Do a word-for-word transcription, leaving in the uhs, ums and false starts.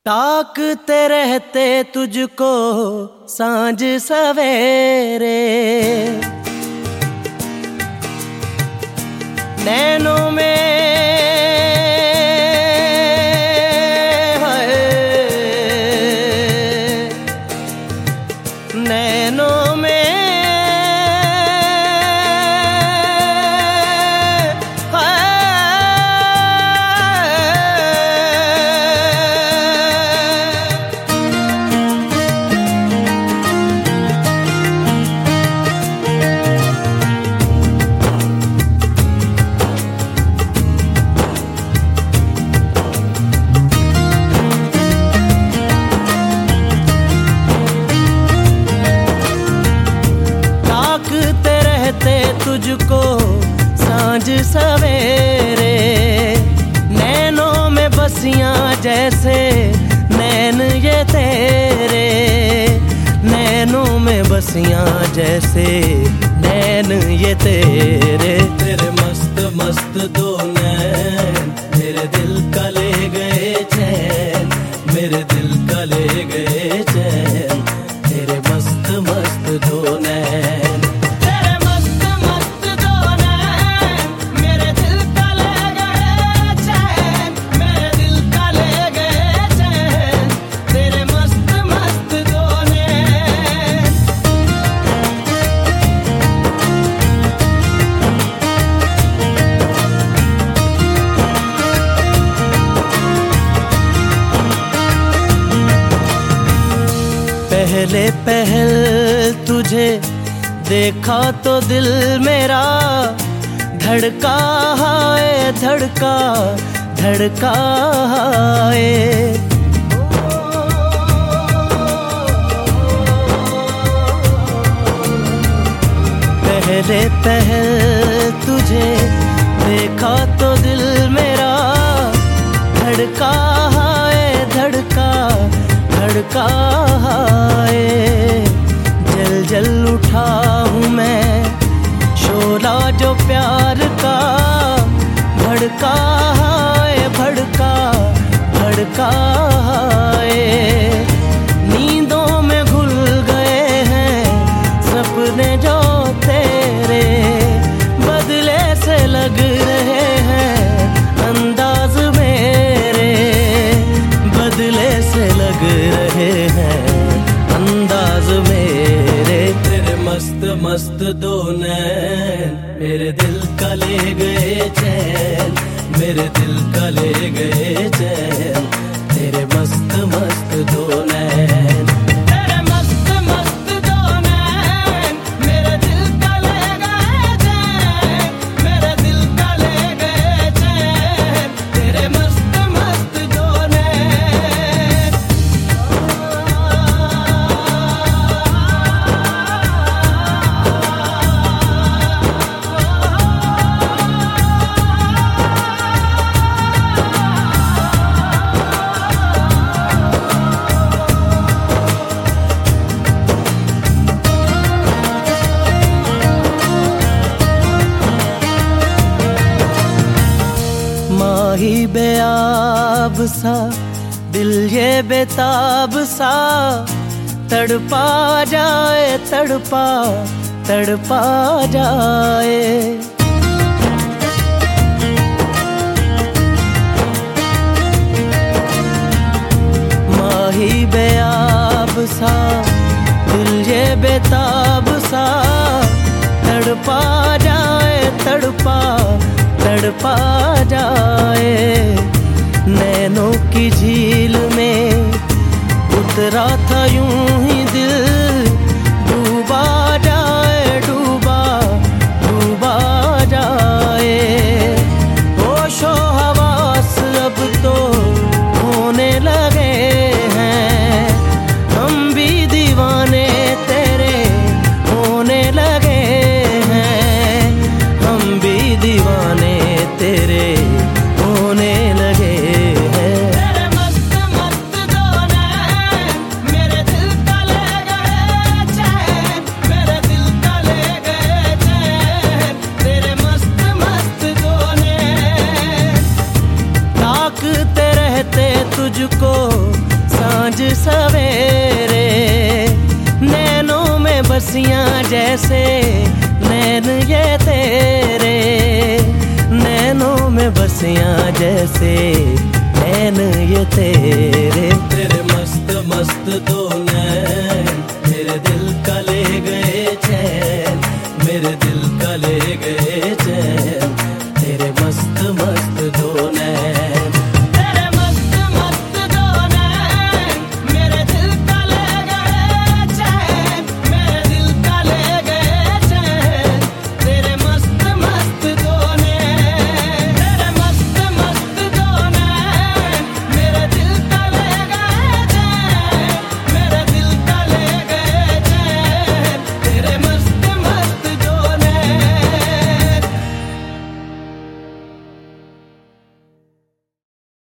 ताकते रहते तुझको सांझ सवेरे, नैनों में है, नैनों में तुझको सांझ सवेरे, नैनों में बसियां जैसे नैन ये तेरे, नैनों में बसियां जैसे नैन ये तेरे। तेरे मस्त मस्त दो नैन मेरे दिल का ले गए चैन, मेरे दिल का ले गए चैन, तेरे मस्त मस्त दो नैन। पहले पहल तुझे देखा तो दिल मेरा धड़का है, धड़का धड़का है। पहले पहल तुझे देखा तो दिल मेरा धड़का है, धड़का धड़का है। जल जल उठा हूँ मैं शोला जो प्यार का, भड़का है, भड़का भड़का है। नींदों में घुल गए हैं सपने जो तेरे, बदले से लग रहे हैं अंदाज मेरे, बदले से लग रहे हैं अंदाज मेरे। तेरे मस्त मस्त दो नैन मेरे दिल का ले गए चैन, मेरे दिल का ले गए चैन, तेरे मस्त मस्त दो नैन। माही बेआब सा दिल ये बेताब सा, तड़पा जाए तड़पा तड़पा जाए। माही बेआब सा दिल ये बेताब सा, तड़पा जाए तड़पा तड़पा जाए। नैनों की झील में उतरा था यूं ही दिल, डूबा जाए डूबा डूबा जाए। होशो हवास अब तो होने लगे हैं, हम भी दीवाने तेरे होने लगे हैं, हम भी दीवाने तेरे होने लगे हैं। तेरे मस्त मस्त दो नैन मेरे दिल आज सवेरे, नैनों में बसियां जैसे नैन ये तेरे, नैनों में बसियां जैसे नैन ये तेरे। तेरे मस्त मस्त दो नैन तेरे दिल का ले गए